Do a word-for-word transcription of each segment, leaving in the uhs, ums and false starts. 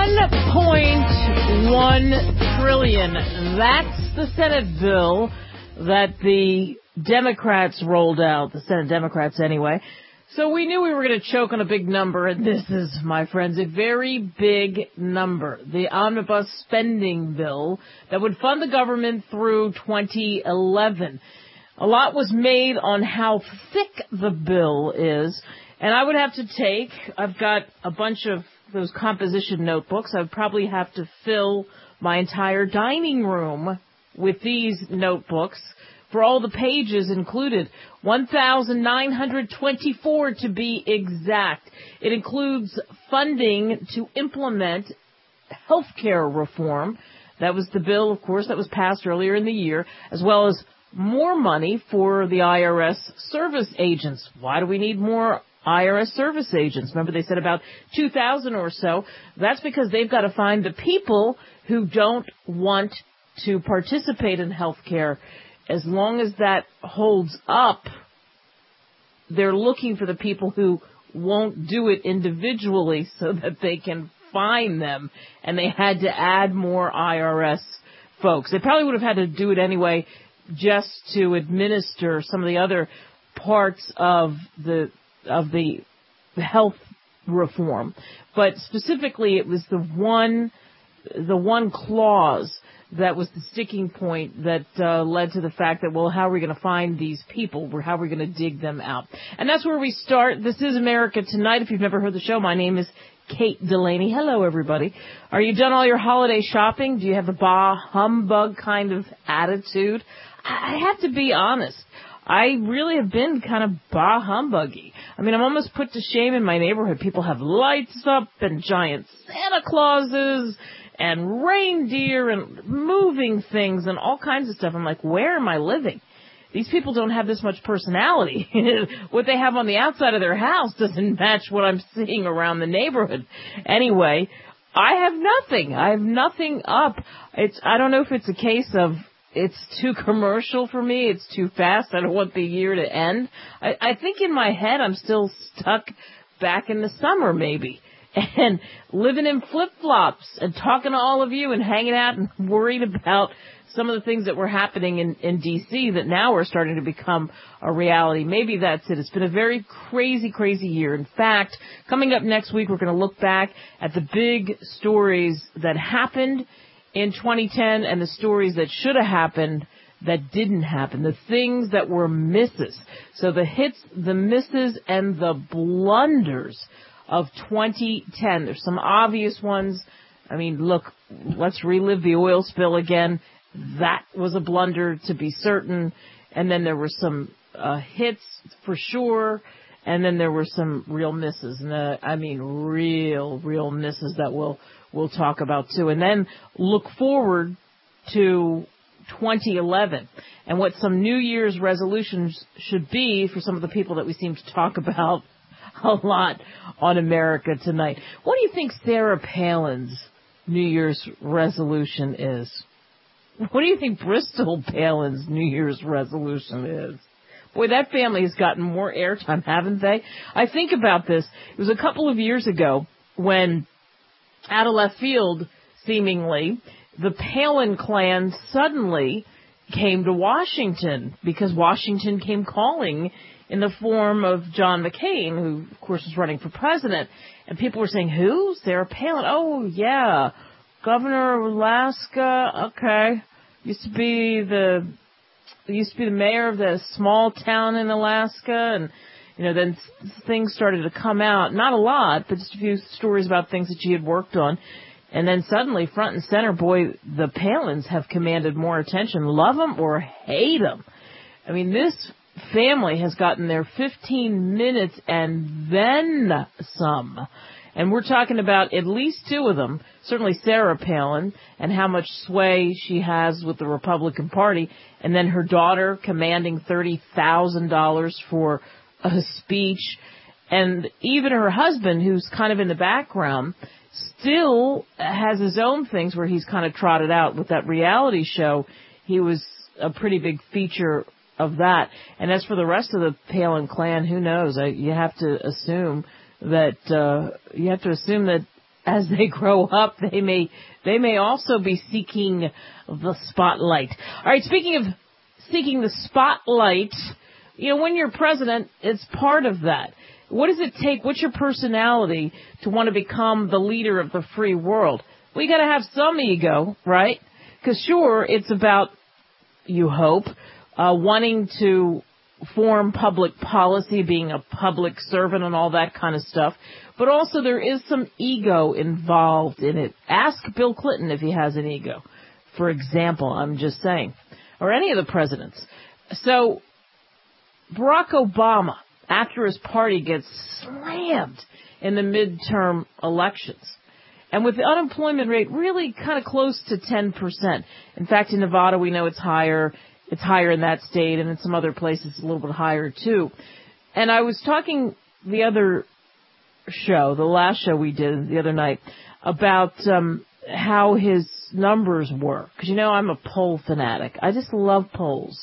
one point one trillion dollars. That's the Senate bill that the Democrats rolled out, the Senate Democrats anyway. So we knew we were going to choke on a big number, and this is, my friends, a very big number. The omnibus spending bill that would fund the government through twenty eleven. A lot was made on how thick the bill is, and I would have to take, I've got a bunch of those composition notebooks. I would probably have to fill my entire dining room with these notebooks for all the pages included. one thousand nine hundred twenty-four to be exact. It includes funding to implement health care reform. That was the bill, of course, that was passed earlier in the year, as well as more money for the I R S service agents. Why do we need more I R S service agents? Remember, they said about two thousand or so. That's because they've got to find the people who don't want to participate in health care. As long as that holds up, they're looking for the people who won't do it individually so that they can find them. And they had to add more I R S folks. They probably would have had to do it anyway just to administer some of the other parts of the of the health reform. But specifically, it was the one the one clause that was the sticking point that uh, led to the fact that, well, how are we going to find these people? How are we going to dig them out? And that's where we start. This is America Tonight. If you've never heard the show, my name is Kate Delaney. Hello, everybody. Are you done all your holiday shopping? Do you have the bah humbug kind of attitude? I have to be honest. I really have been kind of bah humbuggy. I mean, I'm almost put to shame in my neighborhood. People have lights up and giant Santa Clauses and reindeer and moving things and all kinds of stuff. I'm like, where am I living? These people don't have this much personality. What they have on the outside of their house doesn't match what I'm seeing around the neighborhood. Anyway, I have nothing. I have nothing up. It's, I don't know if it's a case of it's too commercial for me. It's too fast. I don't want the year to end. I, I think in my head I'm still stuck back in the summer maybe. And living in flip-flops and talking to all of you and hanging out and worried about some of the things that were happening in, in D C that now are starting to become a reality. Maybe that's it. It's been a very crazy, crazy year. In fact, coming up next week, we're going to look back at the big stories that happened in twenty ten and the stories that should have happened that didn't happen, the things that were misses. So the hits, the misses, and the blunders of twenty ten. There's some obvious ones. I mean, look, let's relive the oil spill again. That was a blunder to be certain. And then there were some uh, hits for sure. And then there were some real misses. And uh, I mean, real, real misses that we'll, we'll talk about too. And then look forward to twenty eleven and what some New Year's resolutions should be for some of the people that we seem to talk about a lot on America Tonight. What do you think Sarah Palin's New Year's resolution is? What do you think Bristol Palin's New Year's resolution is? Boy, that family has gotten more airtime, haven't they? I think about this. It was a couple of years ago when, out of left field, seemingly, the Palin clan suddenly came to Washington because Washington came calling in the form of John McCain, who, of course, was running for president. And people were saying, who? Sarah Palin. Oh, yeah. Governor of Alaska. Okay. Used to be the, used to be the mayor of the small town in Alaska. And, you know, then things started to come out. Not a lot, but just a few stories about things that she had worked on. And then suddenly, front and center, boy, the Palins have commanded more attention. Love them or hate them. I mean, this family has gotten their fifteen minutes and then some. And we're talking about at least two of them, certainly Sarah Palin, and how much sway she has with the Republican Party, and then her daughter commanding thirty thousand dollars for a speech, and even her husband, who's kind of in the background, still has his own things where he's kind of trotted out with that reality show. He was a pretty big feature of that. And as for the rest of the Palin clan, who knows? I, you have to assume that uh, you have to assume that as they grow up, they may they may also be seeking the spotlight. All right, speaking of seeking the spotlight, you know, when you're president, it's part of that. What does it take? What's your personality to want to become the leader of the free world? Well, you got to have some ego, right? Because sure, it's about, you hope, uh, wanting to form public policy, being a public servant and all that kind of stuff. But also there is some ego involved in it. Ask Bill Clinton if he has an ego, for example, I'm just saying, or any of the presidents. So Barack Obama, after his party gets slammed in the midterm elections, and with the unemployment rate really kind of close to ten percent. In fact, in Nevada, we know it's higher. It's higher in that state, and in some other places a little bit higher, too. And I was talking the other show, the last show we did the other night, about um, how his numbers were. Because, you know, I'm a poll fanatic. I just love polls.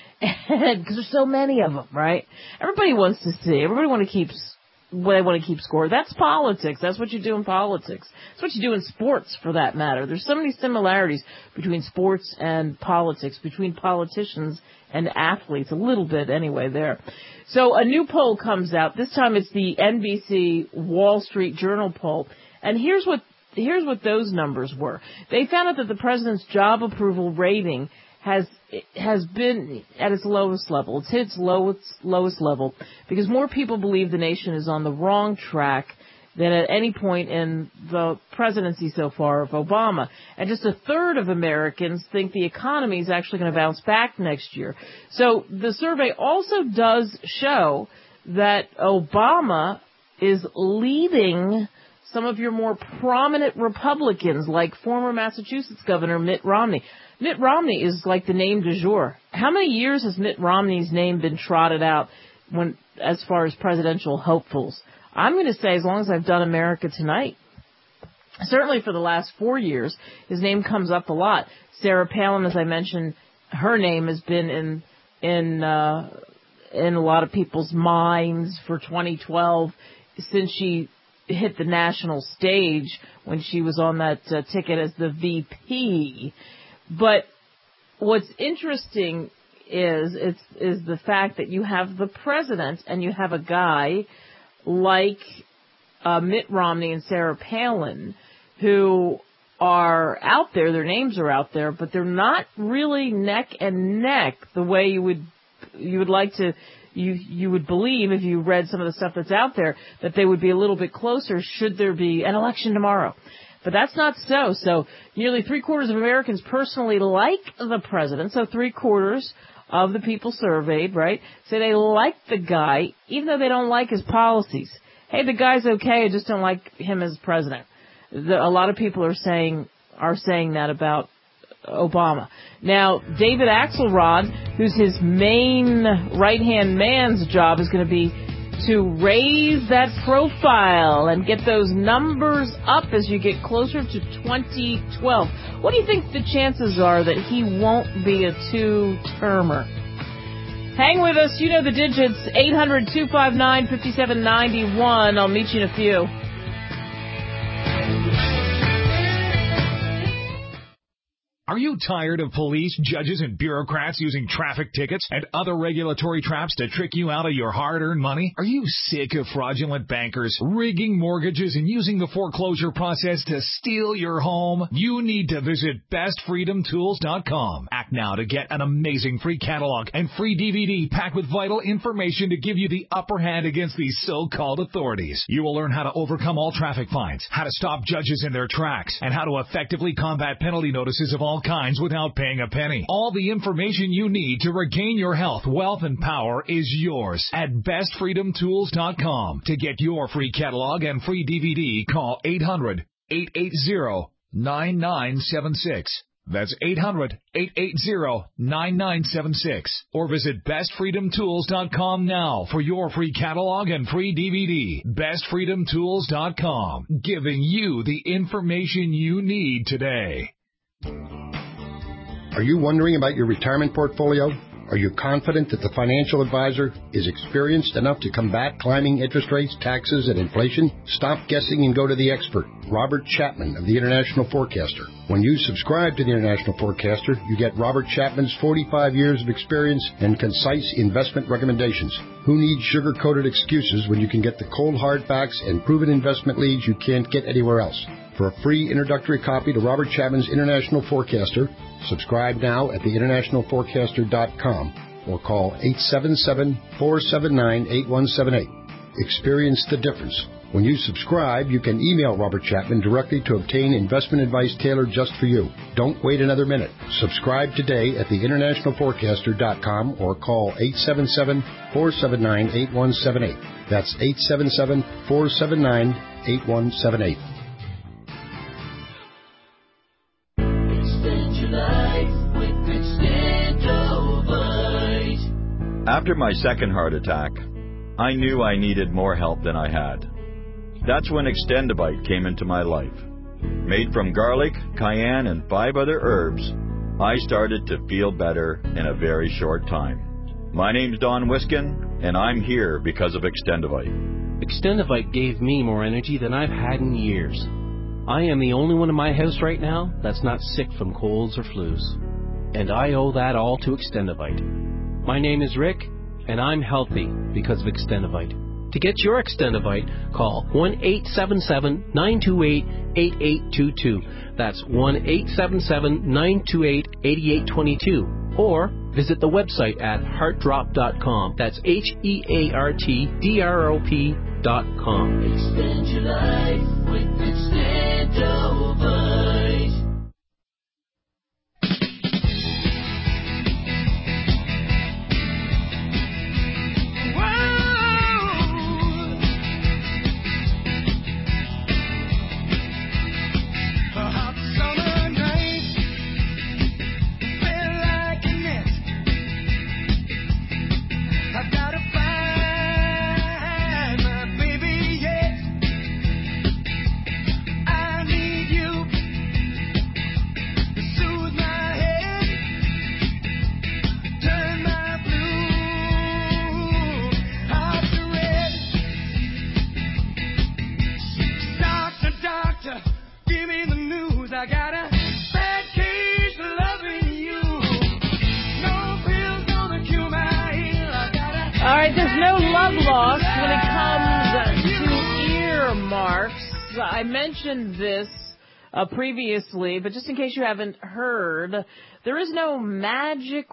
Because there's so many of them, right? Everybody wants to see. Everybody want to keep what they want to keep score. That's politics. That's what you do in politics. That's what you do in sports, for that matter. There's so many similarities between sports and politics, between politicians and athletes, a little bit anyway there. So a new poll comes out. This time it's the N B C Wall Street Journal poll. And here's what here's what those numbers were. They found out that the president's job approval rating has has been at its lowest level. It's hit its lowest lowest level because more people believe the nation is on the wrong track than at any point in the presidency so far of Obama. And just a third of Americans think the economy is actually going to bounce back next year. So the survey also does show that Obama is leading some of your more prominent Republicans, like former Massachusetts Governor Mitt Romney. Mitt Romney is like the name du jour. How many years has Mitt Romney's name been trotted out when, as far as presidential hopefuls? I'm going to say as long as I've done America Tonight. Certainly for the last four years, his name comes up a lot. Sarah Palin, as I mentioned, her name has been in in uh, in a lot of people's minds for twenty twelve since she hit the national stage when she was on that uh, ticket as the V P. But what's interesting is it's, is the fact that you have the president and you have a guy like uh, Mitt Romney and Sarah Palin who are out there. Their names are out there, but they're not really neck and neck the way you would you would like to. You you would believe if you read some of the stuff that's out there that they would be a little bit closer should there be an election tomorrow. But that's not so. So nearly three quarters of Americans personally like the president. So three quarters of the people surveyed, right, say they like the guy, even though they don't like his policies. Hey, the guy's okay. I just don't like him as president. The, a lot of people are saying are saying that about Obama. Now, David Axelrod, who's his main right-hand man's job, is going to be to raise that profile and get those numbers up as you get closer to twenty twelve. What do you think the chances are that he won't be a two-termer? Hang with us. You know the digits, eight hundred, two five nine, five seven nine one. I'll meet you in a few. Are you tired of police, judges, and bureaucrats using traffic tickets and other regulatory traps to trick you out of your hard-earned money? Are you sick of fraudulent bankers rigging mortgages and using the foreclosure process to steal your home? You need to visit best freedom tools dot com. Act now to get an amazing free catalog and free D V D packed with vital information to give you the upper hand against these so-called authorities. You will learn how to overcome all traffic fines, how to stop judges in their tracks, and how to effectively combat penalty notices of all kinds without paying a penny. All the information you need to regain your health, wealth, and power is yours at best freedom tools dot com. To get your free catalog and free D V D, call eight hundred, eight eight zero, nine nine seven six. That's eight hundred, eight eight zero, nine nine seven six. Or visit best freedom tools dot com now for your free catalog and free D V D. best freedom tools dot com, giving you the information you need today. Are you wondering about your retirement portfolio? Are you confident that the financial advisor is experienced enough to combat climbing interest rates, taxes, and inflation? Stop guessing and go to the expert, Robert Chapman of the International Forecaster. When you subscribe to the International Forecaster, you get Robert Chapman's forty-five years of experience and concise investment recommendations. Who needs sugar-coated excuses when you can get the cold hard facts and proven investment leads you can't get anywhere else? For a free introductory copy to Robert Chapman's International Forecaster, subscribe now at the international forecaster dot com or call eight seven seven, four seven nine, eight one seven eight. Experience the difference. When you subscribe, you can email Robert Chapman directly to obtain investment advice tailored just for you. Don't wait another minute. Subscribe today at the international forecaster dot com or call eight seven seven, four seven nine, eight one seven eight. That's eight seven seven, four seven nine, eight one seven eight. After my second heart attack, I knew I needed more help than I had. That's when Extendivite came into my life. Made from garlic, cayenne, and five other herbs, I started to feel better in a very short time. My name's Don Wiskin, and I'm here because of Extendivite. Extendivite gave me more energy than I've had in years. I am the only one in my house right now that's not sick from colds or flus. And I owe that all to Extendivite. My name is Rick, and I'm healthy because of Extendivite. To get your Extendivite, call one eight seven seven, nine two eight, eight eight two two. That's one eight seven seven, nine two eight, eight eight two two. Or visit the website at heart drop dot com. That's H E A R T D R O P dot com. Extend your life with Extendivite. I mentioned this uh, previously, but just in case you haven't heard, there is no magic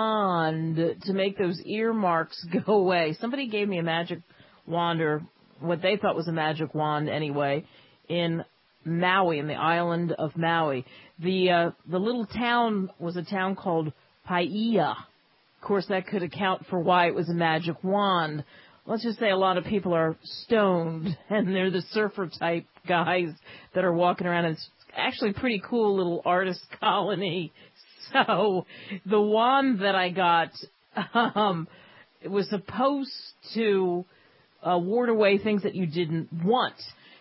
wand to make those earmarks go away. Somebody gave me a magic wand, or what they thought was a magic wand anyway, in Maui, in the island of Maui. The uh, the little town was a town called Paia. Of course, that could account for why it was a magic wand. Let's just say a lot of people are stoned, and they're the surfer-type guys that are walking around. And it's actually a pretty cool little artist colony. So the wand that I got, um, it was supposed to uh, ward away things that you didn't want.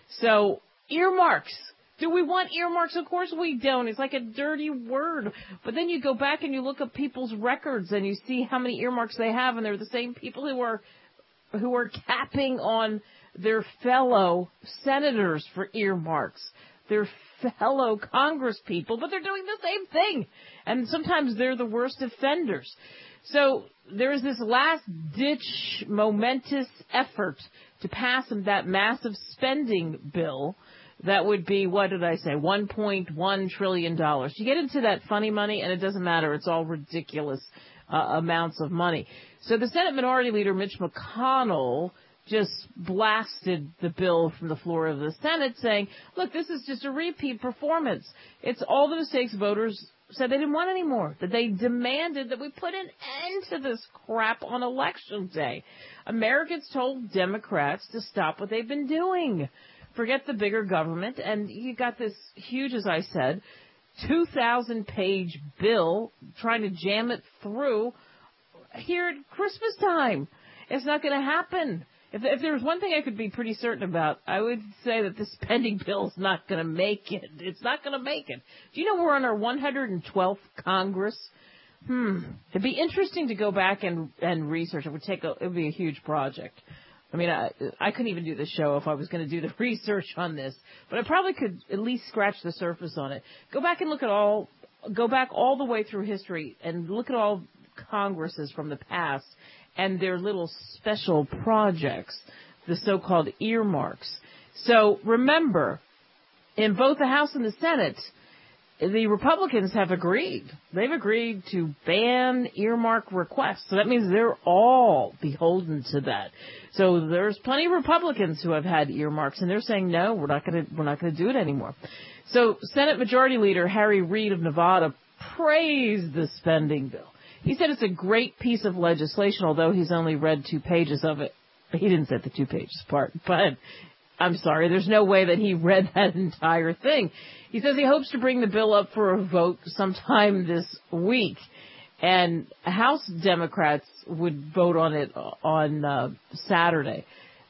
So earmarks. Do we want earmarks? Of course we don't. It's like a dirty word. But then you go back and you look at people's records, and you see how many earmarks they have, and they're the same people who are who are capping on their fellow senators for earmarks, their fellow congresspeople, but they're doing the same thing. And sometimes they're the worst offenders. So there is this last-ditch, momentous effort to pass that massive spending bill that would be, what did I say, one point one trillion dollars. You get into that funny money, and it doesn't matter. It's all ridiculous uh, amounts of money. So the Senate Minority Leader, Mitch McConnell, just blasted the bill from the floor of the Senate, saying, look, this is just a repeat performance. It's all the mistakes voters said they didn't want anymore, that they demanded that we put an end to this crap on Election Day. Americans told Democrats to stop what they've been doing. Forget the bigger government, and you got this huge, as I said, two thousand page bill trying to jam it through here at Christmas time. It's not going to happen. If, if there was one thing I could be pretty certain about, I would say that this spending bill is not going to make it. It's not going to make it. Do you know we're on our one hundred twelfth Congress? Hmm. It'd be interesting to go back and, and research. It would take a, it would be a huge project. I mean, I, I couldn't even do the show if I was going to do the research on this, but I probably could at least scratch the surface on it. Go back and look at all, go back all the way through history and look at all Congresses from the past and their little special projects, the so-called earmarks. So remember, in both the House and the Senate, the Republicans have agreed. They've agreed to ban earmark requests. So that means they're all beholden to that. So there's plenty of Republicans who have had earmarks, and they're saying, no, we're not going to, we're not going to do it anymore. So Senate Majority Leader Harry Reid of Nevada praised the spending bill. He said it's a great piece of legislation, although he's only read two pages of it. He didn't say the two pages part, but I'm sorry, there's no way that he read that entire thing. He says he hopes to bring the bill up for a vote sometime this week. And House Democrats would vote on it on uh, Saturday.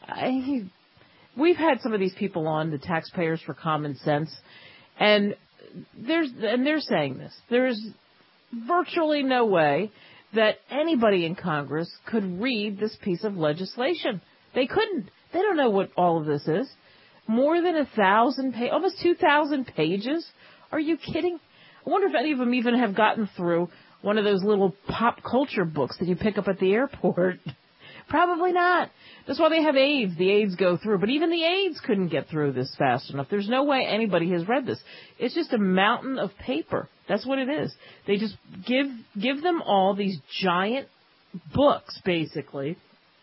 I, we've had some of these people on, the Taxpayers for Common Sense, and there's and they're saying this. There's virtually no way that anybody in Congress could read this piece of legislation. They couldn't. They don't know what all of this is. More than a thousand, pa- almost two thousand pages? Are you kidding? I wonder if any of them even have gotten through one of those little pop culture books that you pick up at the airport. Probably not. That's why they have aides. The aides go through. But even the aides couldn't get through this fast enough. There's no way anybody has read this. It's just a mountain of paper. That's what it is. They just give give them all these giant books, basically,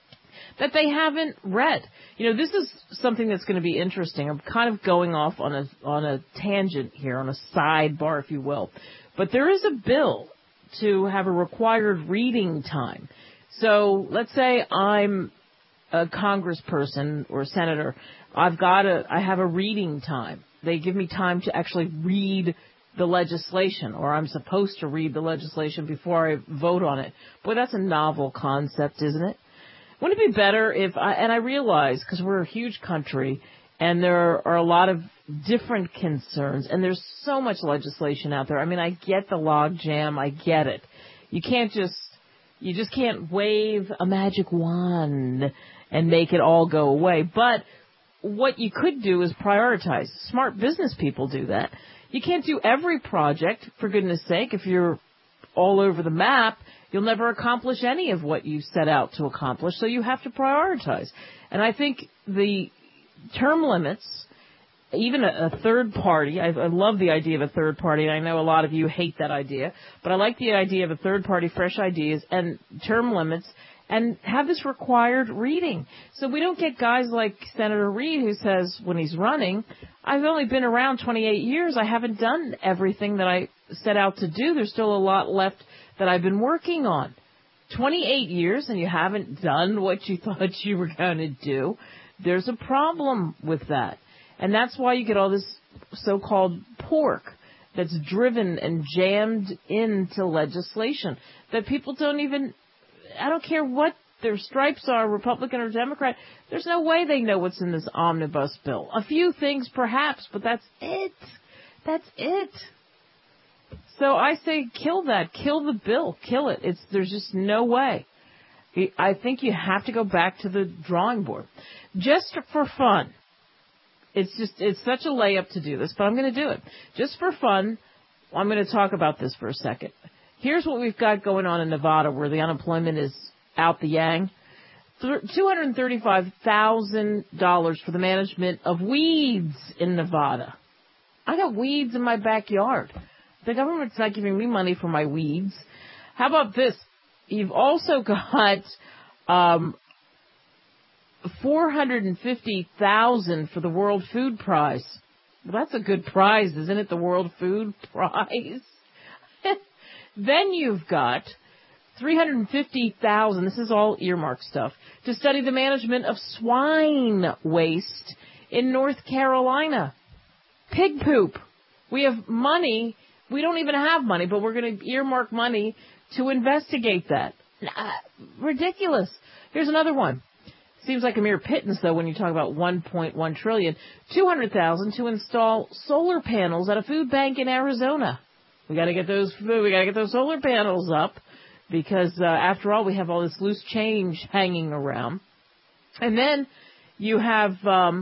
that they haven't read. You know, this is something that's going to be interesting. I'm kind of going off on a on a tangent here, on a sidebar, if you will. But there is a bill to have a required reading time. So let's say I'm a congressperson or a senator. I've got a, I have a reading time. They give me time to actually read the legislation, or I'm supposed to read the legislation before I vote on it. Boy, that's a novel concept, isn't it? Wouldn't it be better if, I, and I realize, because we're a huge country, and there are a lot of different concerns, and there's so much legislation out there. I mean, I get the log jam. I get it. You can't just, you just can't wave a magic wand and make it all go away. But what you could do is prioritize. Smart business people do that. You can't do every project, for goodness sake. If you're all over the map, you'll never accomplish any of what you set out to accomplish, so you have to prioritize. And I think the term limits, even a, a third party, I, I love the idea of a third party, and I know a lot of you hate that idea, but I like the idea of a third party, fresh ideas, and term limits, and have this required reading. So we don't get guys like Senator Reid, who says when he's running, I've only been around twenty-eight years, I haven't done everything that I set out to do. There's still a lot left that I've been working on. twenty-eight years and you haven't done what you thought you were going to do. There's a problem with that. And that's why you get all this so-called pork that's driven and jammed into legislation that people don't even, I don't care what their stripes are, Republican or Democrat, there's no way they know what's in this omnibus bill. A few things perhaps, but that's it. That's it. So I say kill that. Kill the bill. Kill it. It's There's just no way. I think you have to go back to the drawing board. Just for fun. It's just, it's such a layup to do this, but I'm going to do it. Just for fun, I'm going to talk about this for a second. Here's what we've got going on in Nevada, where the unemployment is out the yang. two hundred thirty-five thousand dollars for the management of weeds in Nevada. I got weeds in my backyard. The government's not giving me money for my weeds. How about this? You've also got um, four hundred fifty thousand dollars for the World Food Prize. Well, that's a good prize, isn't it? The World Food Prize. Then you've got three hundred fifty thousand dollars, this is all earmark stuff, to study the management of swine waste in North Carolina. Pig poop. We have money. We don't even have money, but we're going to earmark money to investigate that. Uh, ridiculous. Here's another one. Seems like a mere pittance, though, when you talk about one point one trillion dollars. two hundred thousand dollars to install solar panels at a food bank in Arizona. We got to get those. We got to get those solar panels up because, uh, after all, we have all this loose change hanging around. And then you have um,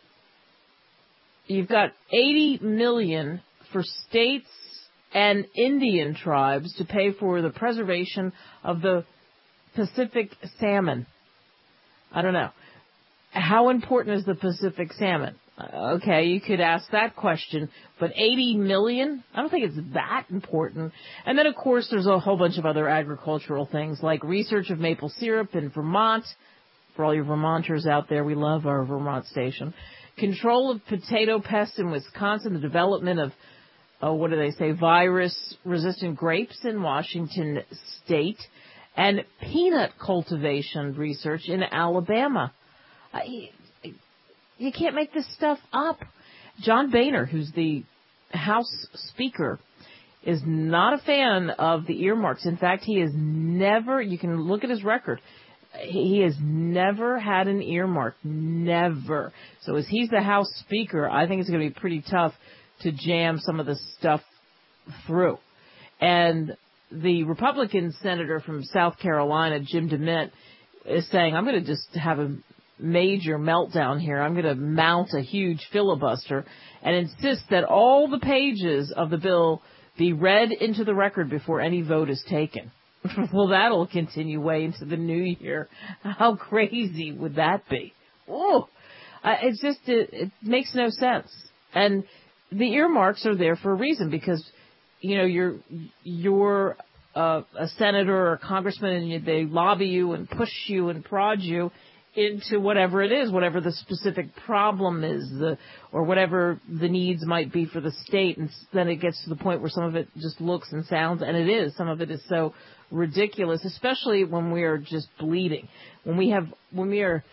you've got eighty million for states and Indian tribes to pay for the preservation of the Pacific salmon. I don't know. How important is the Pacific salmon? Uh, okay, you could ask that question, but eighty million? I don't think it's that important. And then, of course, there's a whole bunch of other agricultural things, like research of maple syrup in Vermont. For all your Vermonters out there, we love our Vermont station. Control of potato pests in Wisconsin, the development of, oh, what do they say, virus-resistant grapes in Washington State, and peanut cultivation research in Alabama. Uh, You can't make this stuff up. John Boehner, who's the House Speaker, is not a fan of the earmarks. In fact, he has never, you can look at his record, he has never had an earmark. Never. So as he's the House Speaker, I think it's going to be pretty tough to jam some of this stuff through. And the Republican senator from South Carolina, Jim DeMint, is saying, I'm going to just have a major meltdown here. I'm going to mount a huge filibuster and insist that all the pages of the bill be read into the record before any vote is taken. Well, that'll continue way into the new year. How crazy would that be? Oh, it's just, it, it makes no sense. And the earmarks are there for a reason because, you know, you're, you're uh, a senator or a congressman and you, they lobby you and push you and prod you into whatever it is, whatever the specific problem is, the, or whatever the needs might be for the state. And then it gets to the point where some of it just looks and sounds, and it is, some of it is so ridiculous, especially when we are just bleeding. When we have, when we are,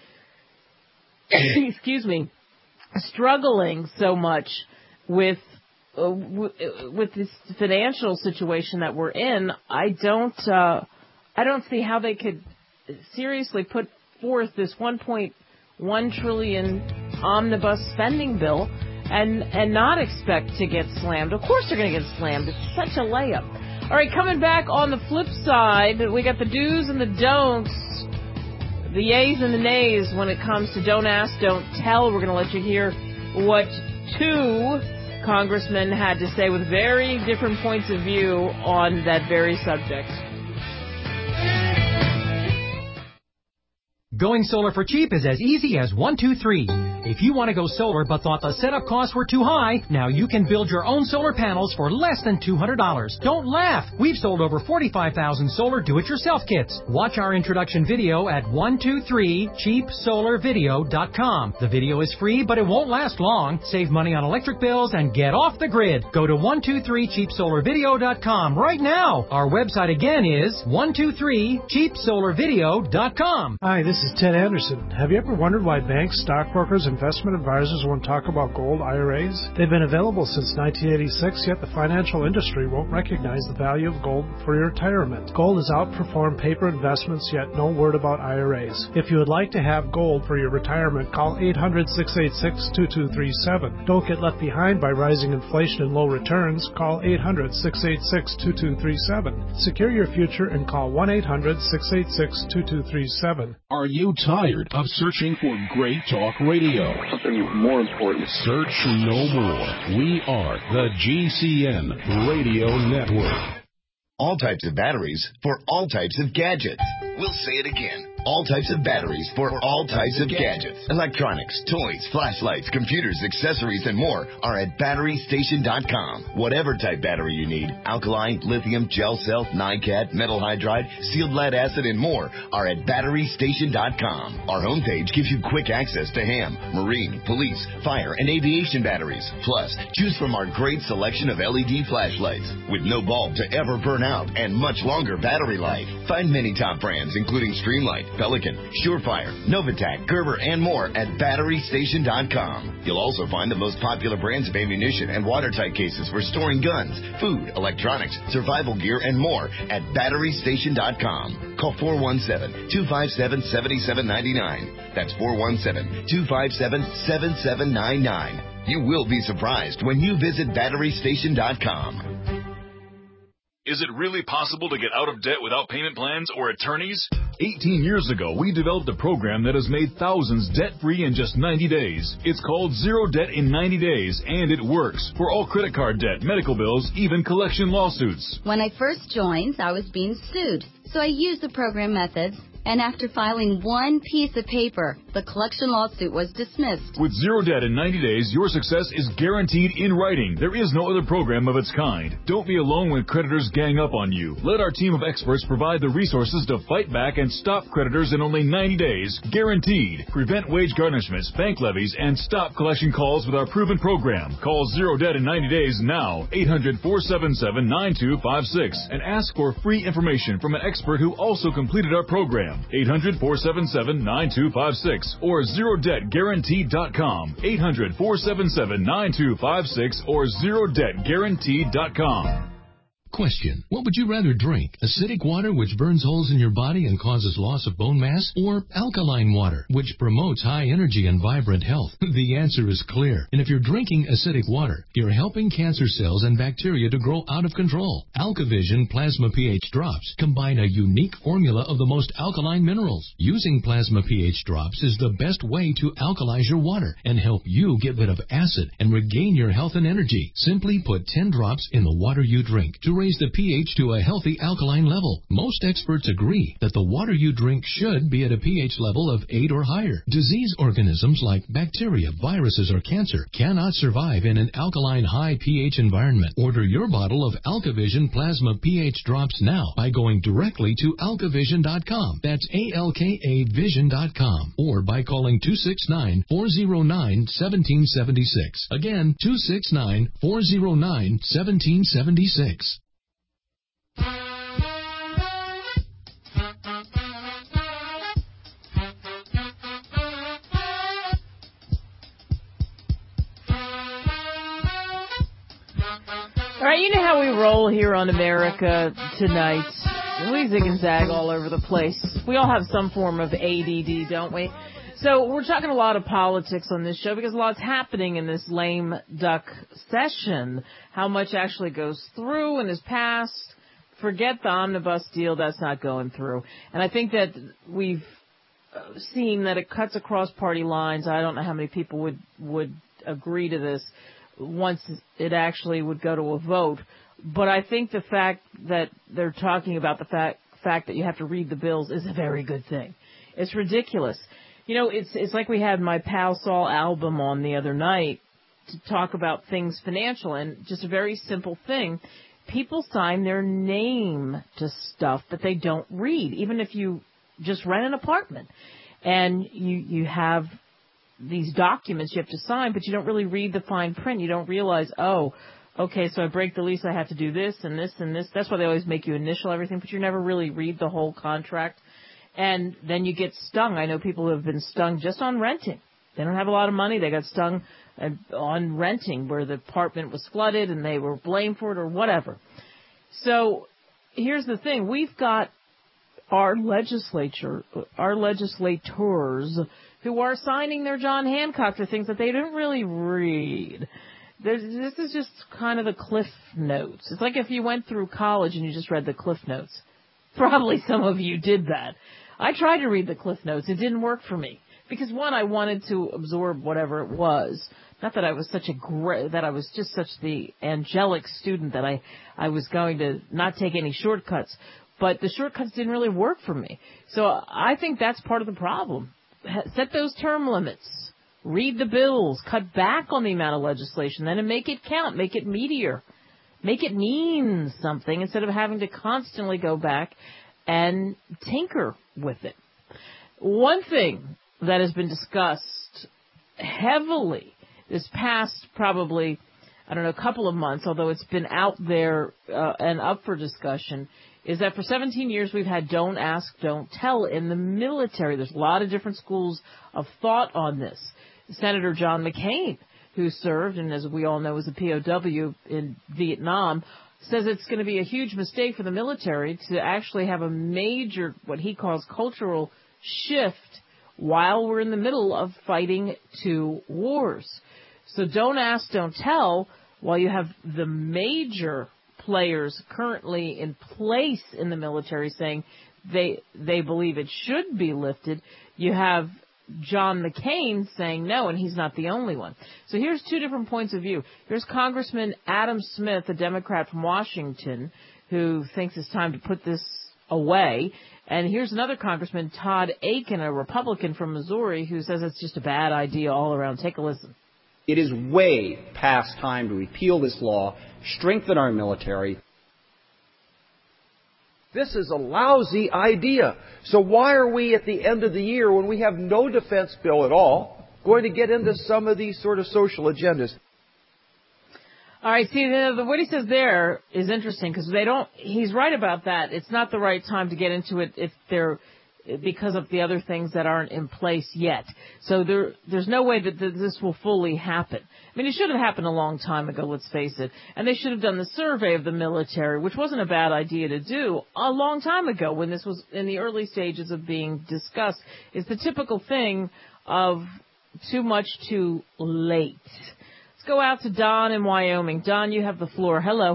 excuse me, struggling so much with, uh, w- with this financial situation that we're in, I don't, uh, I don't see how they could seriously put forth this one point one trillion omnibus spending bill and and not expect to get slammed. Of course they're going to get slammed. It's such a layup. All right, coming back on the flip side, we got the do's and the don'ts, the yays and the nays when it comes to don't ask, don't tell. We're going to let you hear what two congressmen had to say with very different points of view on that very subject. Going solar for cheap is as easy as one, two, three. If you want to go solar but thought the setup costs were too high, now you can build your own solar panels for less than two hundred dollars. Don't laugh! We've sold over forty-five thousand solar do-it-yourself kits. Watch our introduction video at one two three cheap solar video dot com. The video is free, but it won't last long. Save money on electric bills and get off the grid. Go to one two three cheap solar video dot com right now. Our website again is one two three cheap solar video dot com. Hi, this is Ted Anderson. Have you ever wondered why banks, stockbrokers, investment advisors won't talk about gold I R As? They've been available since nineteen eighty-six, yet the financial industry won't recognize the value of gold for your retirement. Gold has outperformed paper investments, yet no word about I R As. If you would like to have gold for your retirement, call eight hundred, six eight six, two two three seven. Don't get left behind by rising inflation and low returns. Call eight hundred, six eight six, two two three seven. Secure your future and call one eight hundred, six eight six, two two three seven. Are you tired of searching for great talk radio? Something more important. Search no more. We are the G C N Radio Network. All types of batteries for all types of gadgets. We'll say it again. All types of batteries for all types of gadgets. Electronics, toys, flashlights, computers, accessories, and more are at battery station dot com. Whatever type battery you need, alkaline, lithium, gel cell, NiCad, metal hydride, sealed lead acid, and more are at battery station dot com. Our homepage gives you quick access to ham, marine, police, fire, and aviation batteries. Plus, choose from our great selection of L E D flashlights with no bulb to ever burn out and much longer battery life. Find many top brands including Streamlight, Pelican, Surefire, Novatac, Gerber, and more at battery station dot com. You'll also find the most popular brands of ammunition and watertight cases for storing guns, food, electronics, survival gear, and more at battery station dot com. Call four one seven, two five seven, seven seven nine nine. That's four one seven, two five seven, seven seven nine nine. You will be surprised when you visit battery station dot com. Is it really possible to get out of debt without payment plans or attorneys? eighteen years ago, we developed a program that has made thousands debt-free in just ninety days. It's called Zero Debt in ninety days, and it works for all credit card debt, medical bills, even collection lawsuits. When I first joined, I was being sued, so I used the program methods. And after filing one piece of paper, the collection lawsuit was dismissed. With Zero Debt in ninety days, your success is guaranteed in writing. There is no other program of its kind. Don't be alone when creditors gang up on you. Let our team of experts provide the resources to fight back and stop creditors in only ninety days, guaranteed. Prevent wage garnishments, bank levies, and stop collection calls with our proven program. Call Zero Debt in ninety days now, eight hundred, four seven seven, nine two five six, and ask for free information from an expert who also completed our program. eight hundred, four seven seven, nine two five six or zero debt guaranteed dot com. eight hundred, four seven seven, nine two five six or zero debt guaranteed dot com. Question. What would you rather drink? Acidic water, which burns holes in your body and causes loss of bone mass? Or alkaline water, which promotes high energy and vibrant health? The answer is clear. And if you're drinking acidic water, you're helping cancer cells and bacteria to grow out of control. AlkaVision Plasma pH Drops combine a unique formula of the most alkaline minerals. Using Plasma pH Drops is the best way to alkalize your water and help you get rid of acid and regain your health and energy. Simply put ten drops in the water you drink to raise the pH to a healthy alkaline level. Most experts agree that the water you drink should be at a pH level of eight or higher. Disease organisms like bacteria, viruses, or cancer cannot survive in an alkaline high pH environment. Order your bottle of AlkaVision Plasma pH Drops now by going directly to alka vision dot com. That's A L K A vision dot com. Or by calling two six nine, four zero nine, one seven seven six. Again, two six nine, four zero nine, one seven seven six. All right, you know how we roll here on America Tonight. We zig and zag all over the place. We all have some form of A D D, don't we? So we're talking a lot of politics on this show because a lot's happening in this lame duck session. How much actually goes through and is passed. Forget the omnibus deal, that's not going through. And I think that we've seen that it cuts across party lines. I don't know how many people would, would agree to this once it actually would go to a vote. But I think the fact that they're talking about the fact, fact that you have to read the bills is a very good thing. It's ridiculous. You know, it's it's like we had my pal Saul Album on the other night to talk about things financial, and just a very simple thing. People sign their name to stuff that they don't read, even if you just rent an apartment. And you, you have these documents you have to sign, but you don't really read the fine print. You don't realize, oh, okay, so I break the lease, I have to do this and this and this. That's why they always make you initial everything, but you never really read the whole contract. And then you get stung. I know people who have been stung just on renting. They don't have a lot of money. They got stung on renting where the apartment was flooded and they were blamed for it or whatever. So here's the thing. We've got our legislature, our legislators who are signing their John Hancock for things that they didn't really read. There's, this is just kind of the Cliff Notes. It's like if you went through college and you just read the Cliff Notes. Probably some of you did that. I tried to read the Cliff Notes. It didn't work for me. Because, one, I wanted to absorb whatever it was. Not that I was such a great, that I was just such the angelic student that I, I was going to not take any shortcuts. But the shortcuts didn't really work for me. So I think that's part of the problem. Set those term limits. Read the bills. Cut back on the amount of legislation. Then and make it count. Make it meatier. Make it mean something instead of having to constantly go back and tinker with it. One thing that has been discussed heavily this past probably, I don't know, a couple of months, although it's been out there uh, and up for discussion, is that for seventeen years we've had don't ask, don't tell in the military. There's a lot of different schools of thought on this. Senator John McCain, who served and, as we all know, was a P O W in Vietnam, says it's going to be a huge mistake for the military to actually have a major, what he calls, cultural shift while we're in the middle of fighting two wars. So don't ask, don't tell, while you have the major players currently in place in the military saying they they believe it should be lifted. You have John McCain saying no, and he's not the only one. So here's two different points of view. Here's Congressman Adam Smith, a Democrat from Washington, who thinks it's time to put this away. And here's another Congressman, Todd Akin, a Republican from Missouri, who says it's just a bad idea all around. Take a listen. It is way past time to repeal this law, strengthen our military. This is a lousy idea. So why are we at the end of the year, when we have no defense bill at all, going to get into some of these sort of social agendas? All right, see, the, the, what he says there is interesting because they don't, he's right about that. It's not the right time to get into it if they're, because of the other things that aren't in place yet. So there, there's no way that this will fully happen. I mean, it should have happened a long time ago, let's face it. And they should have done the survey of the military, which wasn't a bad idea to do a long time ago when this was in the early stages of being discussed. It's the typical thing of too much too late. Let's go out to Don in Wyoming. Don, you have the floor. Hello.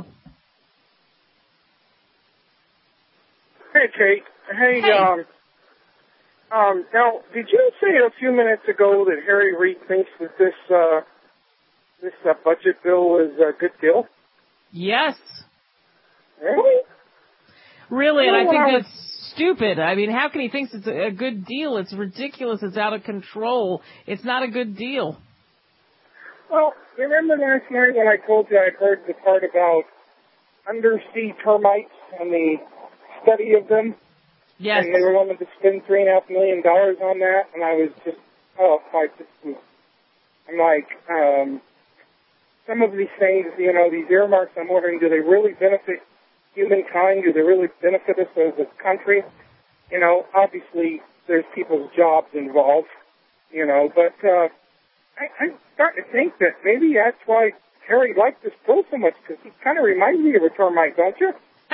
Hey, Kate. Hey, hey. um, um, now, did you say a few minutes ago that Harry Reid thinks that this, uh, this uh, budget bill is a good deal? Yes. Really? Really, and I think I was... that's stupid. I mean, how can he think it's a good deal? It's ridiculous. It's out of control. It's not a good deal. Well, remember last night when I told you I'd heard the part about undersea termites and the study of them? Yes. And they were wanting to spend three and a half million dollars on that, and I was just, oh, I just was, I'm like, um, some of these things, you know, these earmarks, I'm wondering, do they really benefit humankind? Do they really benefit us as a country? You know, obviously there's people's jobs involved, you know, but, uh, I, I'm starting to think that maybe that's why Harry liked this bill so much, because he kind of reminds me of a termite, don't you?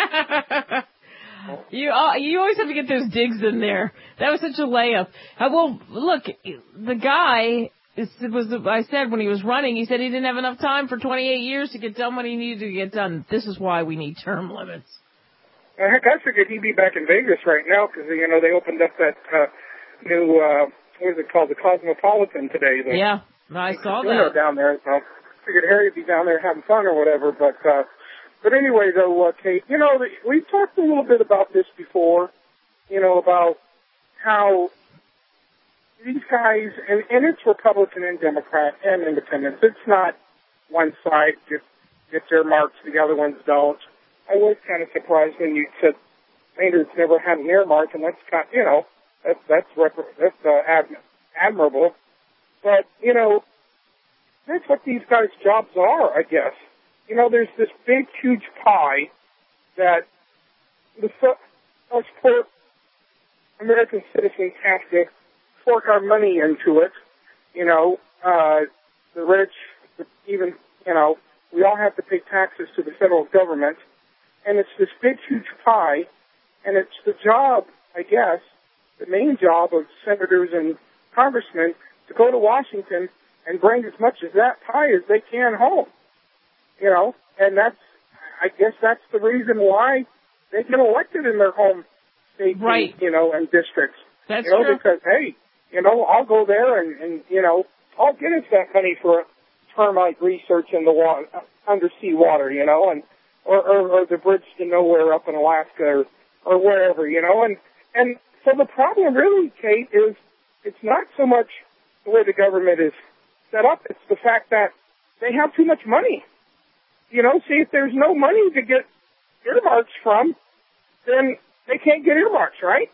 you uh, you always have to get those digs in there. That was such a layup. Uh, well, look, the guy, it was I said when he was running, he said he didn't have enough time for twenty-eight years to get done what he needed to get done. This is why we need term limits. Uh, heck, I figured he'd be back in Vegas right now, because, you know, they opened up that uh, new, uh, what is it called, the Cosmopolitan today. The, yeah. I saw that. Down there, so I figured Harry would be down there having fun or whatever. But uh, but anyway, though, uh, Kate, you know, the, we've talked a little bit about this before, you know, about how these guys, and, and it's Republican and Democrat and Independents. It's not one side gets, gets their marks, the other ones don't. I was kind of surprised when you said Maynard's never had an earmark, and that's kind, you know, that's that's that's uh, ad, admirable. But, you know, that's what these guys' jobs are, I guess. You know, there's this big, huge pie that the us poor American citizens have to fork our money into it. You know, uh, the rich, even, you know, we all have to pay taxes to the federal government. And it's this big, huge pie, and it's the job, I guess, the main job of senators and congressmen to go to Washington and bring as much of that pie as they can home. You know, and that's, I guess that's the reason why they get elected in their home states, right. and, you know, and districts. That's you know, true. Because, hey, you know, I'll go there and, and, you know, I'll get us that money for termite research in the water, undersea water, you know, and, or, or, or the bridge to nowhere up in Alaska or, or wherever, you know, and, and so the problem really, Kate, is it's not so much the way the government is set up. It's the fact that they have too much money. You know, see, if there's no money to get earmarks from, then they can't get earmarks, right?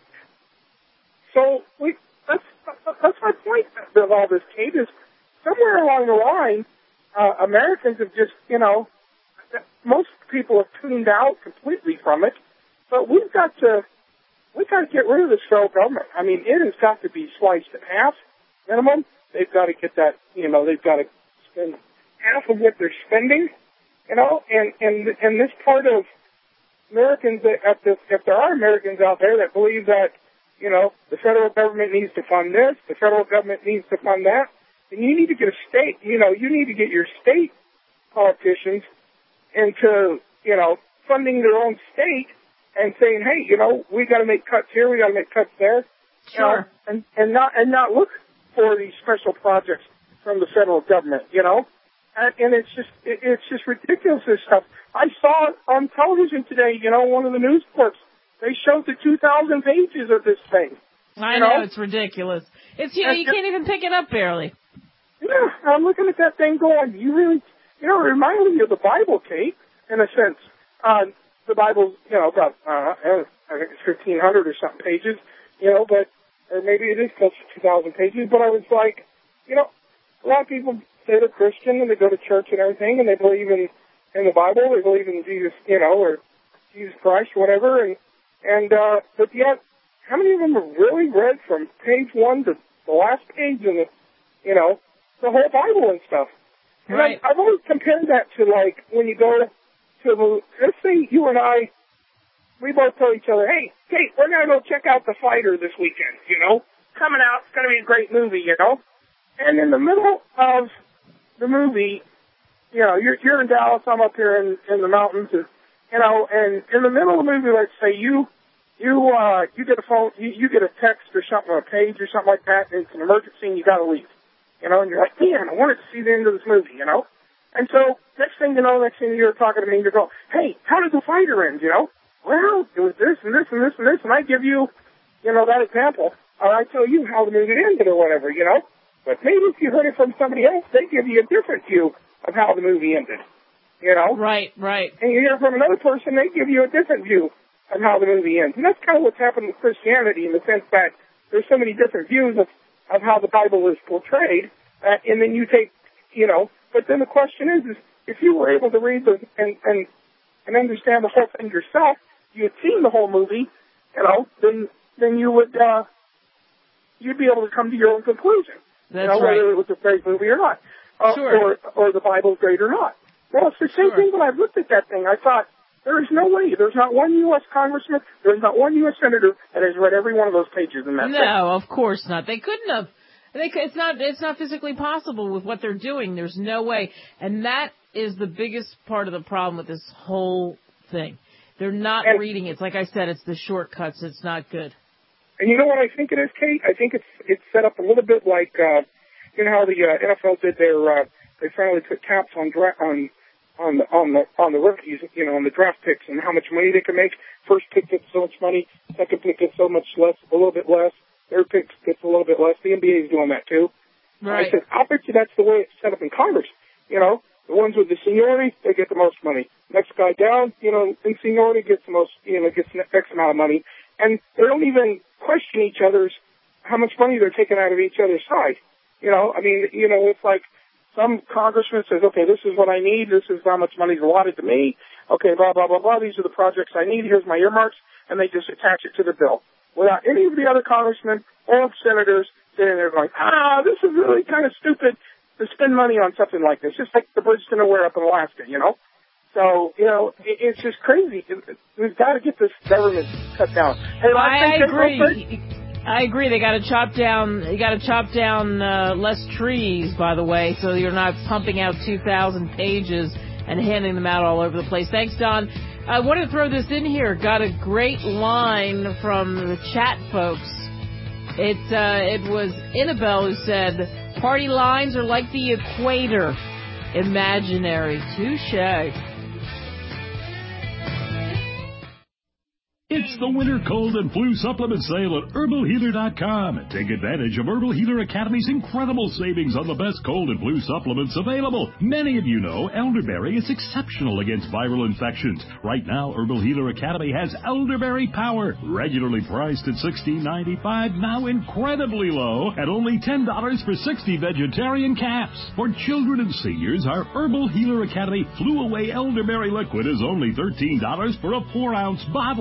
So we that's that's my point of all this, Kate, is somewhere along the line, uh, Americans have just, you know, most people have tuned out completely from it, but we've got to we've got to get rid of this federal government. I mean, it has got to be sliced in half, minimum. They've got to get that, you know, they've got to spend half of what they're spending, you know, and, and, and this part of Americans, that if, the, if there are Americans out there that believe that, you know, the federal government needs to fund this, the federal government needs to fund that, then you need to get a state, you know, you need to get your state politicians into, you know, funding their own state and saying, hey, you know, we got to make cuts here, we got to make cuts there, sure, you know, and and not and not look for these special projects from the federal government, you know, and, and it's just it, it's just ridiculous, this stuff. I saw it on television today, you know, one of the news clips. They showed the two thousand pages of this thing. I you know, know, it's ridiculous. It's, you know, you can't even pick it up barely. Yeah, I'm looking at that thing going, you really, you know, it reminded me of the Bible, Kate, in a sense. Uh, the Bible's, you know, about, uh, I think it's fifteen hundred or something pages, you know, but, or maybe it is close to two thousand pages, but I was like, you know, a lot of people say they're Christian and they go to church and everything and they believe in, in the Bible, they believe in Jesus, you know, or Jesus Christ, whatever, and, and, uh, but yet, how many of them have really read from page one to the last page in the, you know, the whole Bible and stuff? And right. I've, I've always compared that to, like, when you go to, let's say you and I, we both tell each other, hey, Kate, we're going to go check out The Fighter this weekend, you know? Coming out, it's going to be a great movie, you know? And in the middle of the movie, you know, you're, you're in Dallas, I'm up here in, in the mountains, and, you know, and in the middle of the movie, let's say you, you, uh, you get a phone, you, you get a text or something, or a page or something like that, and it's an emergency and you got to leave. You know, and you're like, man, I wanted to see the end of this movie, you know? And so, next thing you know, next thing you're talking to me, and you go, hey, how did The Fighter end, you know? Well, it was this and this and this and this, and I give you, you know, that example, or I tell you how the movie ended or whatever, you know? But maybe if you heard it from somebody else, they give you a different view of how the movie ended, you know? Right, right. And you hear it from another person, they give you a different view of how the movie ends. And that's kind of what's happened with Christianity in the sense that there's so many different views of, of how the Bible is portrayed, uh, and then you take, you know, but then the question is, is if you were able to read the, and, and, and understand the whole thing yourself, you had seen the whole movie, you know, then, then you would, uh, you'd be able to come to your own conclusion. That's you know, right. whether it was a great movie or not. Uh, sure. Or, or the Bible's great or not. Well, it's the same Sure. thing when I looked at that thing. I thought, there is no way. There's not one U S congressman, there's not one U S senator that has read every one of those pages in that No, thing. of course not. They couldn't have. They, it's not. It's not physically possible with what they're doing. There's no way, and that is the biggest part of the problem with this whole thing. They're not and, reading it. It's like I said, it's the shortcuts. It's not good. And you know what I think it is, Kate? I think it's it's set up a little bit like uh, you know how the uh, N F L did their. Uh, they finally put caps on dra- on. on the on the on the rookies, you know, on the draft picks and how much money they can make. First pick gets so much money, second pick gets so much less, a little bit less, third pick gets a little bit less. The N B A is doing that too. Right. I said, I bet you that's the way it's set up in Congress. You know, the ones with the seniority, they get the most money. Next guy down, you know, in seniority gets the most, you know, gets X amount of money. And they don't even question each other's, how much money they're taking out of each other's side. You know, I mean, you know, it's like, some congressman says, okay, this is what I need. This is how much money is allotted to me. Okay, blah, blah, blah, blah. These are the projects I need. Here's my earmarks. And they just attach it to the bill without any of the other congressmen or senators sitting there going, ah, this is really kind of stupid to spend money on something like this. Just like the bridge to nowhere up in Alaska, you know? So, you know, it, it's just crazy. We've got to get this government cut down. Hey, I agree. I agree. They got to chop down. You got to chop down uh, less trees, by the way, so you're not pumping out two thousand pages and handing them out all over the place. Thanks, Don. I wanted to throw this in here. Got a great line from the chat folks. It uh, it was Annabelle who said, "Party lines are like the equator, imaginary." Touche. It's the winter cold and flu supplement sale at herbal healer dot com. Take advantage of Herbal Healer Academy's incredible savings on the best cold and flu supplements available. Many of you know elderberry is exceptional against viral infections. Right now, Herbal Healer Academy has Elderberry Power, regularly priced at sixteen ninety-five, now incredibly low at only ten dollars for sixty vegetarian caps. For children and seniors, our Herbal Healer Academy Flu Away Elderberry Liquid is only thirteen dollars for a four ounce bottle.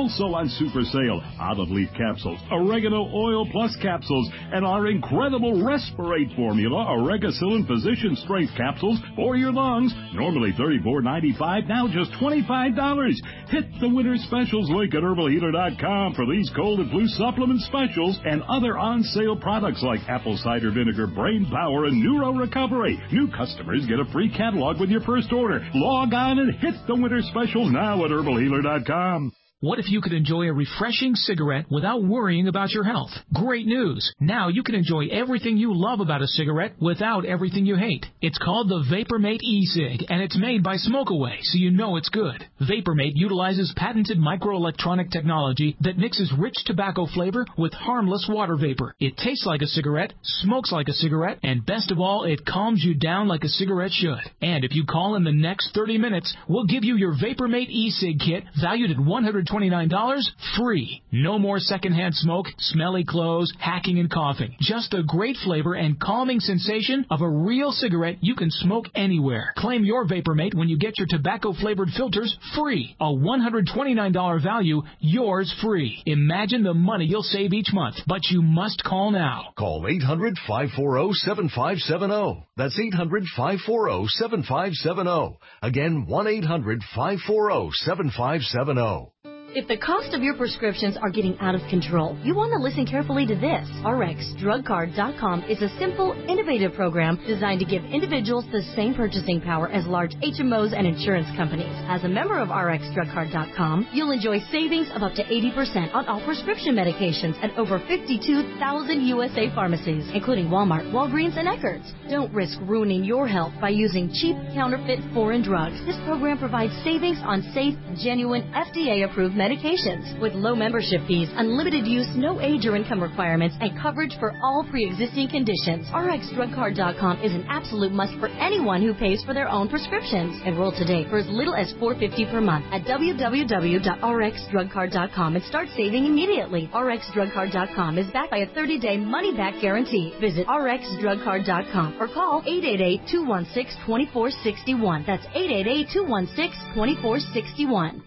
also on super sale. Olive leaf capsules, oregano oil plus capsules, and our incredible Respirate formula, Oregacillin Physician Strength capsules for your lungs. Normally thirty-four ninety-five, now just twenty-five dollars. Hit the winter specials link at herbal healer dot com for these cold and flu supplement specials and other on-sale products like apple cider vinegar, brain power, and neuro recovery. New customers get a free catalog with your first order. Log on and hit the winter special now at herbal healer dot com. What if you could enjoy a refreshing cigarette without worrying about your health? Great news! Now you can enjoy everything you love about a cigarette without everything you hate. It's called the VaporMate e-cig, and it's made by Smokeaway, so you know it's good. VaporMate utilizes patented microelectronic technology that mixes rich tobacco flavor with harmless water vapor. It tastes like a cigarette, smokes like a cigarette, and best of all, it calms you down like a cigarette should. And if you call in the next thirty minutes, we'll give you your VaporMate e-cig kit valued at one hundred twenty-nine dollars free. No more secondhand smoke, smelly clothes, hacking and coughing. Just a great flavor and calming sensation of a real cigarette you can smoke anywhere. Claim your VaporMate when you get your tobacco-flavored filters free. A one hundred twenty-nine dollars value, yours free. Imagine the money you'll save each month, but you must call now. Call eight hundred, five four zero, seven five seven zero. That's eight hundred, five four zero, seven five seven zero. Again, one eight hundred, five four zero, seven five seven zero. If the cost of your prescriptions are getting out of control, you want to listen carefully to this. R X Drug Card dot com is a simple, innovative program designed to give individuals the same purchasing power as large H M Os and insurance companies. As a member of R X Drug Card dot com, you'll enjoy savings of up to eighty percent on all prescription medications at over fifty-two thousand U S A pharmacies, including Walmart, Walgreens, and Eckerd's. Don't risk ruining your health by using cheap, counterfeit, foreign drugs. This program provides savings on safe, genuine, F D A-approved medications with low membership fees, unlimited use, no age or income requirements, and coverage for all pre-existing conditions. R X Drug Card dot com is an absolute must for anyone who pays for their own prescriptions. Enroll today for as little as four dollars and fifty cents per month at w w w dot r x drug card dot com and start saving immediately. R X Drug Card dot com is backed by a thirty-day money-back guarantee. Visit R X Drug Card dot com or call eight eight eight, two one six, two four six one. That's eight eight eight, two one six, two four six one.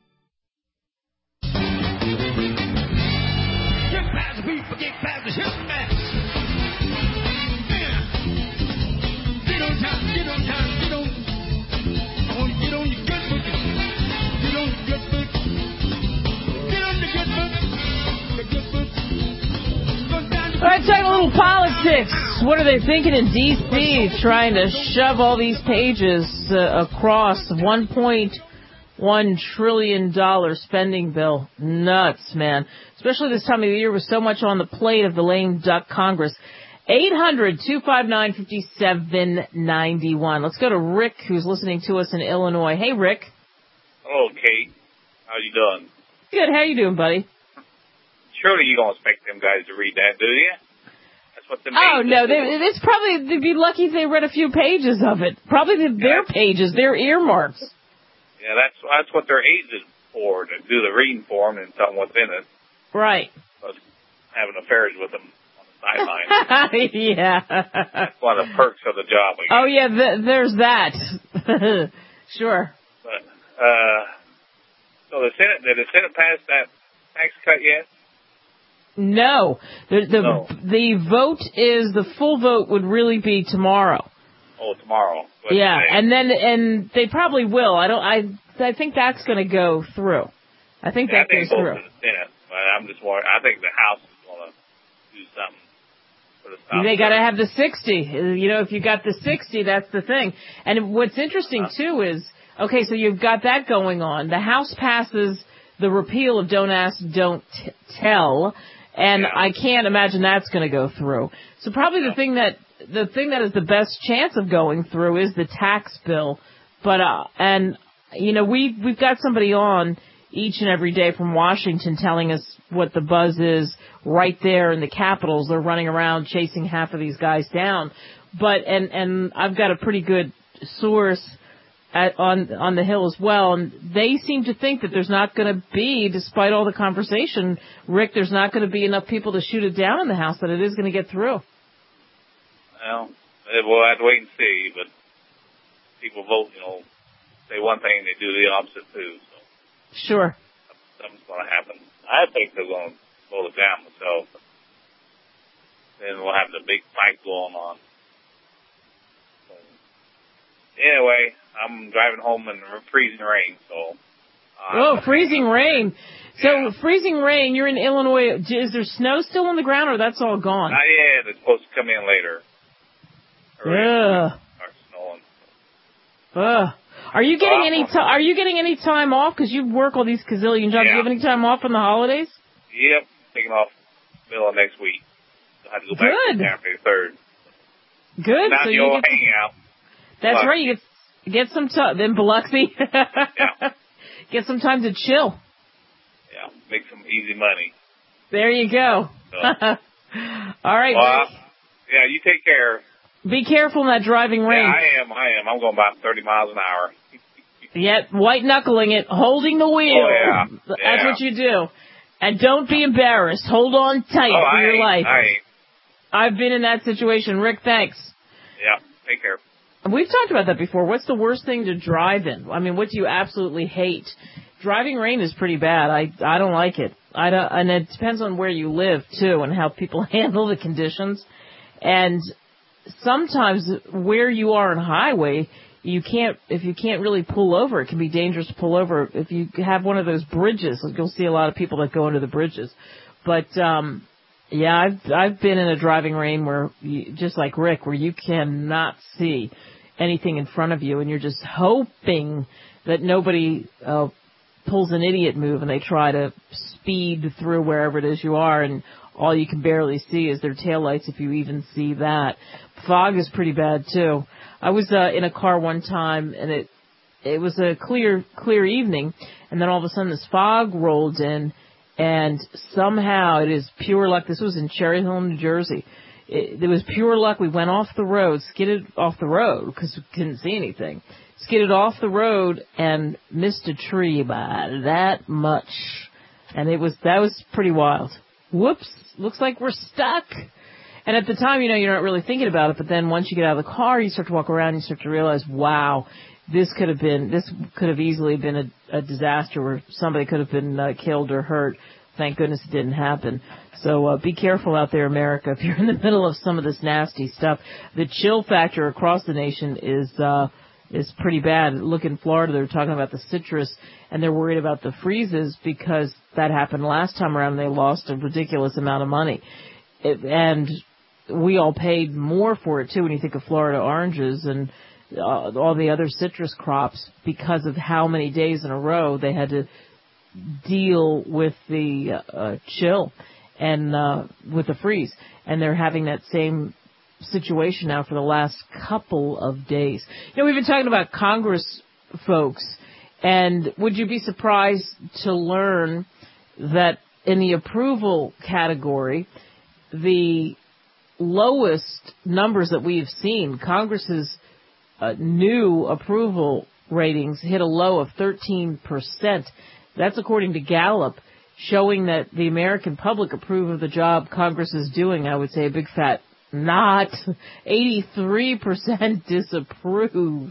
People get past the hip man. Get on time, get on time, get on. I want to get on your good book. Get on your good book. Get on the good book. The good book. All right, talking a little politics. What are they thinking in D C trying to shove all these pages uh, across one point one trillion dollars spending bill? Nuts, man. Especially this time of the year with so much on the plate of the lame duck Congress. eight hundred, two five nine, five seven nine one. Let's go to Rick, who's listening to us in Illinois. Hey, Rick. Hello, Kate. How you doing? Good. How you doing, buddy? Surely you don't expect them guys to read that, do you? That's what the Oh, no. They, it's probably, they'd be lucky if they read a few pages of it. Probably the, their pages, their earmarks. Yeah, that's that's what they're agents for, to do the reading for them and tell them what's in it. Right. But having affairs with them on the sideline. Yeah. That's one of the perks of the job. I guess. Oh, yeah, th- there's that. Sure. But, uh, so the Senate, did the Senate pass that tax cut yet? No. The, the, no. the vote is, the full vote would really be tomorrow. Oh, tomorrow. But yeah, today. and then, and they probably will. I don't, I, I think that's going to go through. I think yeah, that I think goes through. To the Senate, but I'm just worried. I think the House is going to do something for the stop. They got to have the sixty. You know, if you got the sixty, that's the thing. And what's interesting uh, too is, okay, so you've got that going on. The House passes the repeal of Don't Ask, Don't t- Tell, and yeah. I can't imagine that's going to go through. So probably yeah. the thing that the thing that is the best chance of going through is the tax bill. But uh, and you know, we we've got somebody on each and every day from Washington telling us what the buzz is right there in the Capitals. They're running around chasing half of these guys down. But, and, and I've got a pretty good source at, on, on the Hill as well. And they seem to think that there's not going to be, despite all the conversation, Rick, there's not going to be enough people to shoot it down in the House, that it is going to get through. Well, we'll have to wait and see, but people vote, you know, say one thing, they do the opposite too. So. Sure. something's going to happen. I think they're going to slow it down myself. Then we'll have the big fight going on. So, anyway, I'm driving home in freezing rain, so. Uh, oh, freezing rain. So, yeah. Freezing rain, you're in Illinois. Is there snow still on the ground, or that's all gone? Not yet. It's supposed to come in later. Ugh. Start snowing. Ugh. Are you getting any ti- Are you getting any time off? Because you work all these gazillion jobs. Yeah. Do you have any time off on the holidays? Yep. Taking off middle of next week. I have to go back Good. to Saturday the third. Good. Not so the you old get hanging out. That's Biloxi. right. You get get some time. Then Biloxi. Yeah. Get some time to chill. Yeah. Make some easy money. There you go. So. All right. Well, yeah. You take care. Be careful in that driving rain. Yeah, I am. I am. I'm going about thirty miles an hour. Yet white knuckling it, holding the wheel. Oh, yeah. That's Yeah. what you do. And don't be embarrassed. Hold on tight oh, for I your ain't, life. I ain't. I've been in that situation. Rick, thanks. Yeah. Take care. We've talked about that before. What's the worst thing to drive in? I mean, what do you absolutely hate? Driving rain is pretty bad. I I don't like it. I don't, and it depends on where you live too, and how people handle the conditions. And sometimes where you are on highway, you can't, if you can't really pull over, it can be dangerous to pull over. If you have one of those bridges, you'll see a lot of people that go under the bridges. But, um, yeah, I've, I've been in a driving rain where, you, just like Rick, where you cannot see anything in front of you, and you're just hoping that nobody, uh, pulls an idiot move and they try to speed through wherever it is you are, and all you can barely see is their taillights, if you even see that. Fog is pretty bad too. I was uh, in a car one time, and it it was a clear clear evening, and then all of a sudden this fog rolled in, and somehow, it is pure luck. This was in Cherry Hill, New Jersey. It, it was pure luck. We went off the road, skidded off the road because we couldn't see anything. Skidded off the road and missed a tree by that much, and it was that was pretty wild. Whoops! Looks like we're stuck. And at the time, you know, you're not really thinking about it, but then once you get out of the car, you start to walk around, and you start to realize, wow, this could have been, this could have easily been a, a disaster where somebody could have been uh, killed or hurt. Thank goodness it didn't happen. So uh, be careful out there, America, if you're in the middle of some of this nasty stuff. The chill factor across the nation is uh, is pretty bad. Look, in Florida, they're talking about the citrus, and they're worried about the freezes because that happened last time around, and they lost a ridiculous amount of money. It, and we all paid more for it, too, when you think of Florida oranges and uh, all the other citrus crops, because of how many days in a row they had to deal with the uh, chill and uh, with the freeze. And they're having that same situation now for the last couple of days. You know, we've been talking about Congress folks, and would you be surprised to learn that in the approval category, the lowest numbers that we've seen, Congress's uh, new approval ratings hit a low of thirteen percent. That's according to Gallup, showing that the American public approve of the job Congress is doing. I would say a big fat not. eighty-three percent disapprove.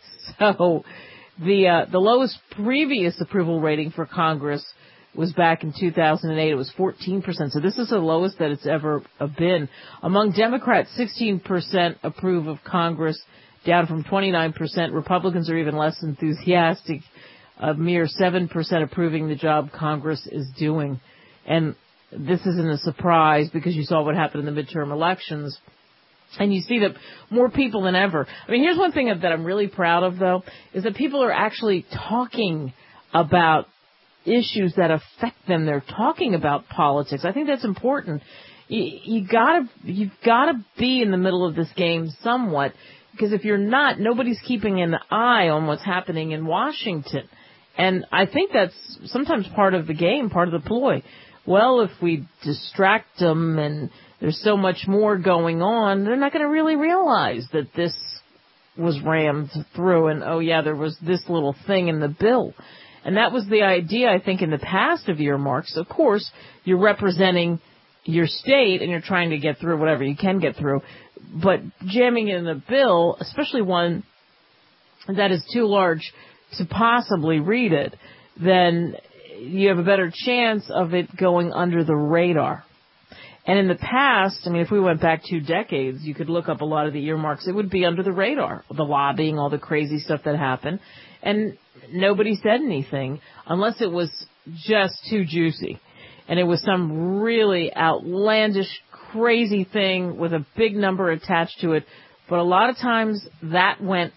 So the uh, the lowest previous approval rating for Congress was back in two thousand eight. It was fourteen percent. So this is the lowest that it's ever been. Among Democrats, sixteen percent approve of Congress, down from twenty-nine percent. Republicans are even less enthusiastic, a mere seven percent approving the job Congress is doing. And this isn't a surprise because you saw what happened in the midterm elections. And you see that more people than ever. I mean, here's one thing that I'm really proud of, though, is that people are actually talking about issues that affect them. They're talking about politics. I think that's important. You, you gotta, you've gotta be in the middle of this game somewhat, because if you're not, nobody's keeping an eye on what's happening in Washington. And I think that's sometimes part of the game, part of the ploy. Well, if we distract them and there's so much more going on, they're not going to really realize that this was rammed through and, oh, yeah, there was this little thing in the bill. And that was the idea, I think, in the past of earmarks. Of course, you're representing your state and you're trying to get through whatever you can get through. But jamming in a bill, especially one that is too large to possibly read it, then you have a better chance of it going under the radar. And in the past, I mean, if we went back two decades, you could look up a lot of the earmarks. It would be under the radar, the lobbying, all the crazy stuff that happened. And nobody said anything unless it was just too juicy. And it was some really outlandish, crazy thing with a big number attached to it. But a lot of times that went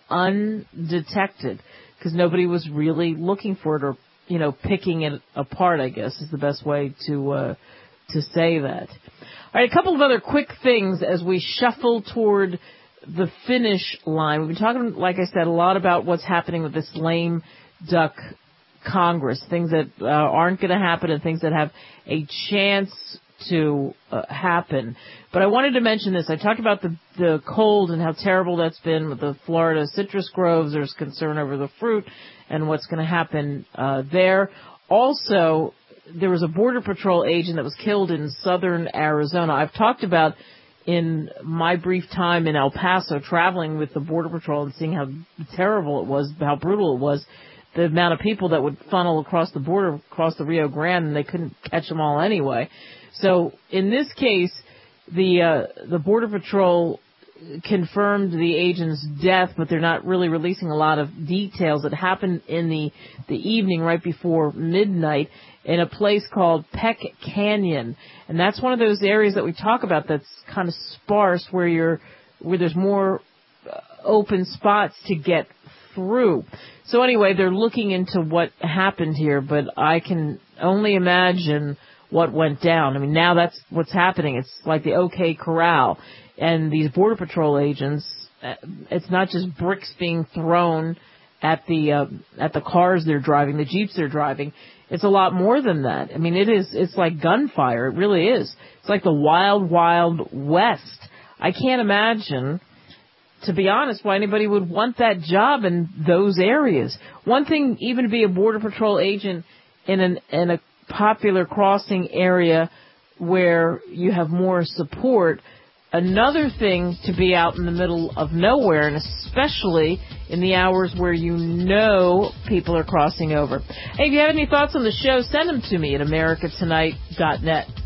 undetected because nobody was really looking for it or, you know, picking it apart, I guess, is the best way to uh, to say that. All right, a couple of other quick things as we shuffle toward the finish line. We've been talking, like I said, a lot about what's happening with this lame duck Congress, things that uh, aren't going to happen and things that have a chance to uh, happen. But I wanted to mention this. I talked about the, the cold and how terrible that's been with the Florida citrus groves. There's concern over the fruit and what's going to happen uh, there. Also, there was a Border Patrol agent that was killed in southern Arizona. I've talked about in my brief time in El Paso traveling with the Border Patrol and seeing how terrible it was, how brutal it was, the amount of people that would funnel across the border, across the Rio Grande, and they couldn't catch them all anyway. So in this case, the uh, the Border Patrol confirmed the agent's death, but they're not really releasing a lot of details. It happened in the, the evening right before midnight in a place called Peck Canyon. And that's one of those areas that we talk about that's kind of sparse where you're, where there's more open spots to get through. So anyway, they're looking into what happened here, but I can only imagine what went down. I mean, now that's what's happening. It's like the OK Corral. And these Border Patrol agents, it's not just bricks being thrown at the uh, at the cars they're driving, the Jeeps they're driving. It's a lot more than that. I mean, it is. It's like gunfire. It really is. It's like the wild, wild west. I can't imagine, to be honest, why anybody would want that job in those areas. One thing, even to be a Border Patrol agent in an in a popular crossing area where you have more support. Another thing to be out in the middle of nowhere, and especially in the hours where you know people are crossing over. Hey, if you have any thoughts on the show, send them to me at america tonight dot net.